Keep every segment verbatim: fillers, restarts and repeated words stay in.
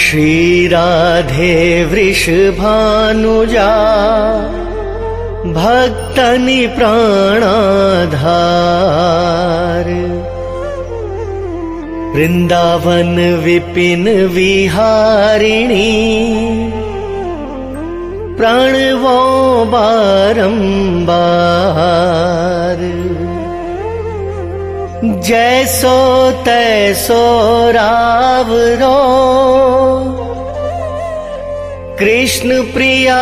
श्री राधे वृषभानुजा भक्तनि प्राणाधार। वृंदावन विपिन विहारिणी प्रणवो बारंबार। जैसो तैसो रावरो कृष्ण प्रिया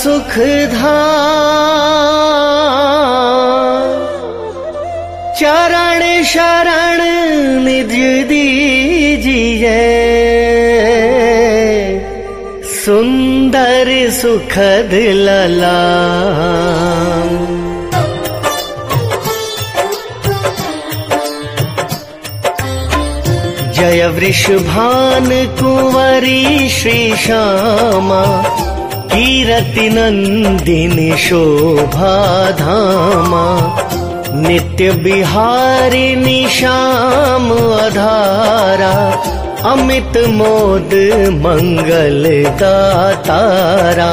सुखधाम। चरण शरण निज दीजिए सुंदर सुखद ललाम। जय वृषभान कुंवरी श्री श्यामा कीरति नंदिनी शोभा धामा। नित्य बिहारिणी श्याम आधारा अमित मोद मंगल दातारा।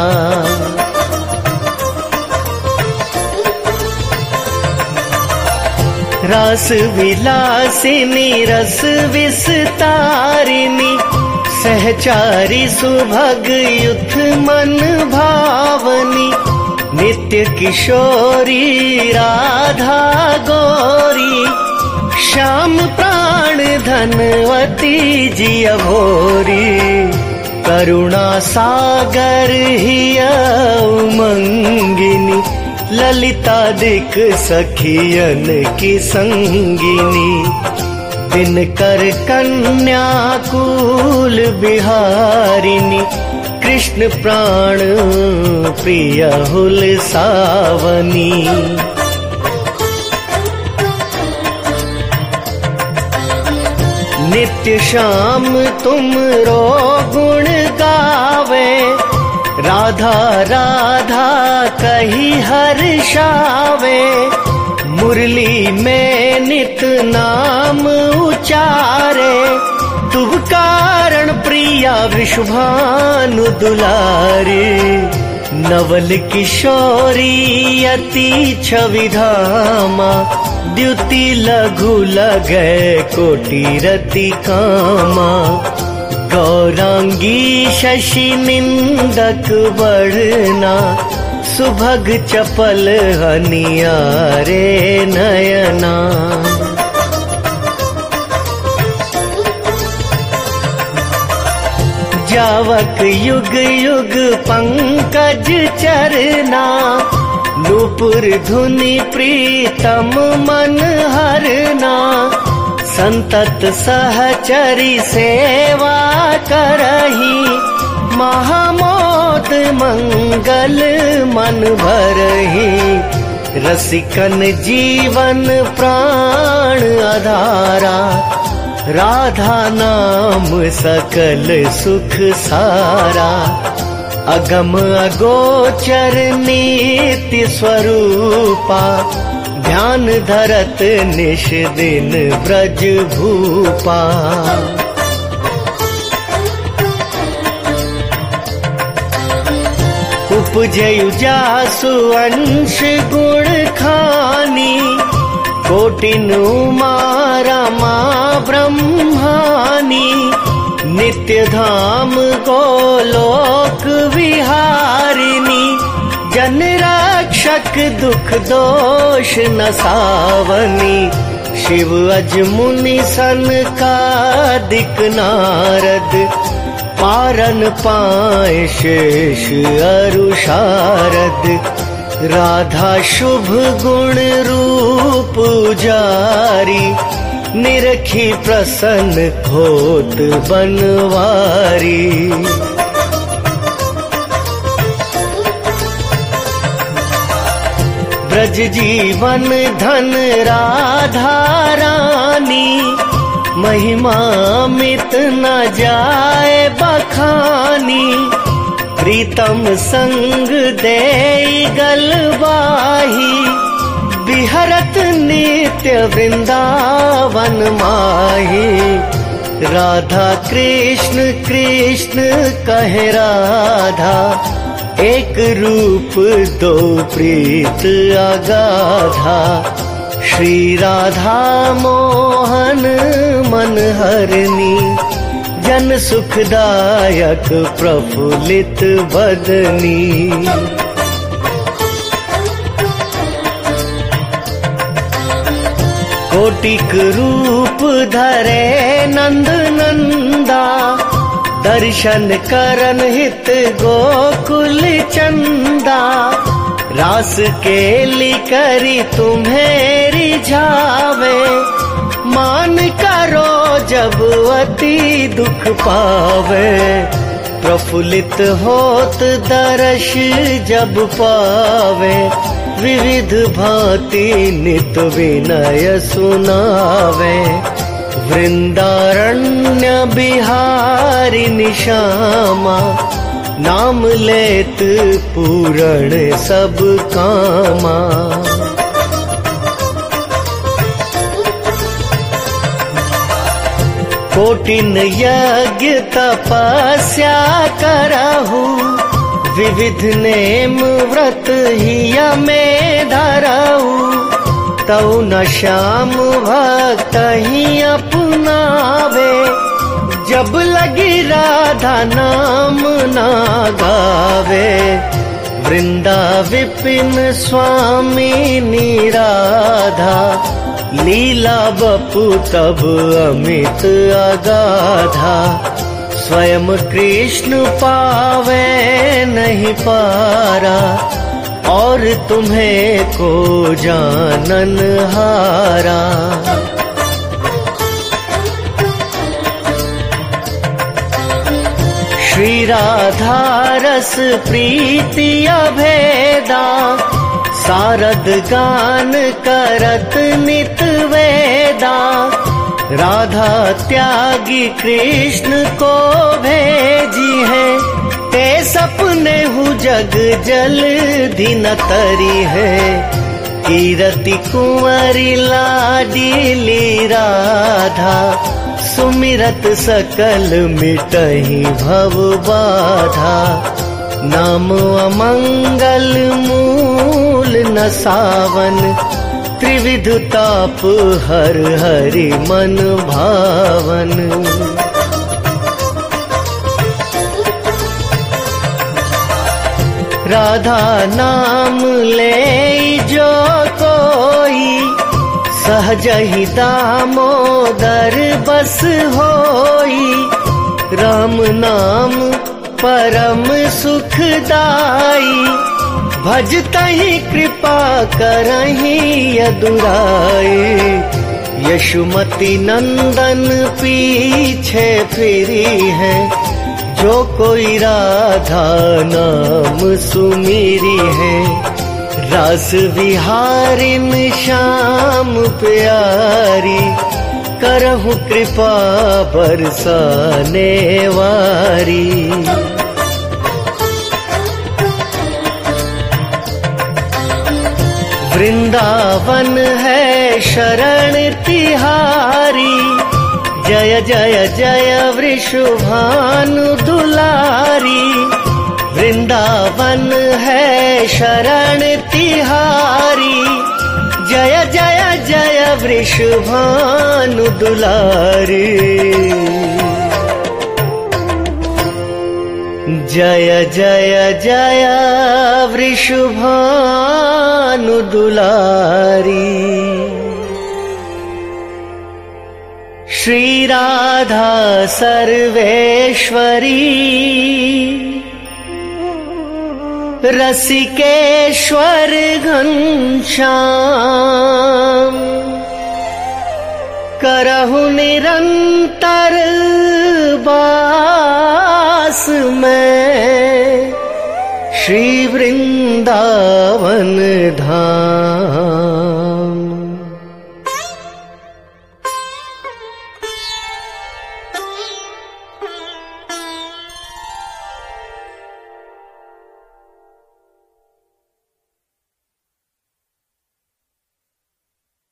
रस विलासिनी रस विस्तारिणी सहचारी सुभग युथ मन भावनी। नित्य किशोरी राधा गौरी श्याम प्राण धनवती जिय भोरी। करुणा सागर हिय उमंगिनी ललिता दिक सखियन की संगिनी। दिनकर कन्या कुल बिहारिणी कृष्ण प्राण प्रिय हुल सावनी। नित्य श्याम तुमरो गुण गावे राधा राधा कही हर्षावे। मुरली में नित नाम उचारे तुभ कारण प्रिया वृषभानु दुलारे। नवल किशोरी अति छवि धामा द्युति लघु लगे कोटि रति कामा। गौरांगी शशि निंदक बढ़ना सुभग चपल हनियारे नयना। जावक युग युग पंकज चरना नूपुर धुनि प्रीतम मन हरना। संतत सहचरी सेवा करही महामोद मंगल मन भरही। रसिकन जीवन प्राण आधारा राधा नाम सकल सुख सारा। अगम अगोचर नित्य स्वरूपा ध्यान धरत निश दिन ब्रज भूपा। उपजयु जासु अंश गुण खानी कोटिन उमा रमा ब्रह्मानी। नित्य धाम गोलोक विहारिणी जन रक्षक दुख दोष नसावनी। शिव अज मुनि सनकादिक नारद पारन पाए शेष अरु शारद। राधा शुभ गुण रूप जारी निरखी प्रसन्न होत बनवारी। ब्रज जीवन धन राधा रानी महिमा मित न जाए बखानी। प्रीतम संग दे गलबाही विहरत नित्य वृंदावन माही। राधा कृष्ण कृष्ण कहे राधा, एक रूप दो प्रीत अगाधा। श्री राधा मोहन मन हरनी, जन सुखदायक प्रफुल्लित बदनी। कोटिक रूप धरे नंद नंदा, दर्शन करन हित गोकुल चंदा। रास केली करी तुम्हें रिझावे, मान करो जब अति दुख पावे। प्रफुल्लित होत दर्श जब पावे, विविध भांति नित विनय सुनावे। वृंदारण्य बिहारी निशामा, नाम लेत पूरण सब कामा। कोटिन यज्ञ तपस्या करहु, विविध नेम व्रत हिया में धरहु। तौ न श्याम भक्त ही अपनावे, जब लगी राधा नाम ना गावे। वृंदा विपिन स्वामी राधा, लीला बपु तब अमित अगाधा। स्वयं कृष्ण पावे नहीं पारा, और तुम्हें को जानन हारा। श्री राधा रस प्रीति अभेदा, सारद गान करत नित वेदा। राधा त्यागी कृष्ण को भेजी है, ते सपने हु जग जल दिन तरी है। कीरति कुंवरी लाडीली राधा, सुमिरत सकल मिटहि भव बाधा। नाम अमंगल मूल न सावन, त्रिविध ताप हर हरि मन भावन। राधा नाम ले जो कोई, सहज ही दामोदर बस होई। राम नाम परम सुखदाई, भजतहि कृपा करहि यदुराई। यशुमती नंदन पीछे फिरी है, जो कोई राधा नाम सुमिरी है। रास विहारिन श्याम प्यारी, करहु कृपा बरसाने वारी। वृंदावन है शरण तिहारी, जय जय जय वृषभानु दुलारी। वृंदावन है शरण तिहारी, जय जय जय वृषभानु दुलारी। जय जय जय वृषभानु दुलारी। श्री राधा सर्वेश्वरी, रसिकेश्वर घनश्याम। करहु निरंतर बास में, श्री वृंदावन धाम।